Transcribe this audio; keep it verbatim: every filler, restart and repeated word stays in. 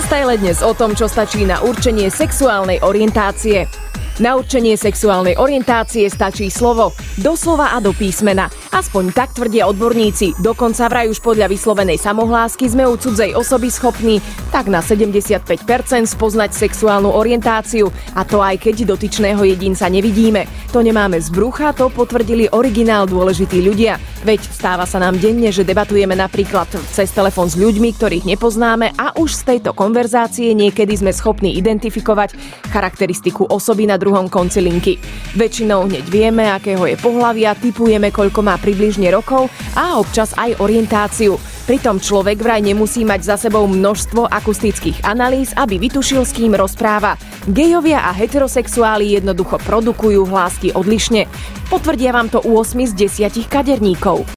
Lifestyle dnes o tom, čo stačí na určenie sexuálnej orientácie. Na určenie sexuálnej orientácie stačí slovo, doslova a do písmena. Aspoň tak tvrdia odborníci. Dokonca vraj už podľa vyslovenej samohlásky sme u cudzej osoby schopní tak na sedemdesiatpäť percent spoznať sexuálnu orientáciu. A to aj keď dotyčného jedinca nevidíme. To nemáme z brucha, to potvrdili originál dôležití ľudia. Veď stáva sa nám denne, že debatujeme napríklad cez telefón s ľuďmi, ktorých nepoznáme a už z tejto konverzácie niekedy sme schopní identifikovať charakteristiku osoby na druhom konci linky. Väčšinou hneď vieme, akého je pohlavia, tipujeme, koľko má približne rokov a občas aj orientáciu. Pritom človek vraj nemusí mať za sebou množstvo akustických analýz, aby vytušil, s kým rozpráva. Gejovia a heterosexuáli jednoducho produkujú hlásky odlišne. Potvrdia vám to u osem z desiatich kaderníkov.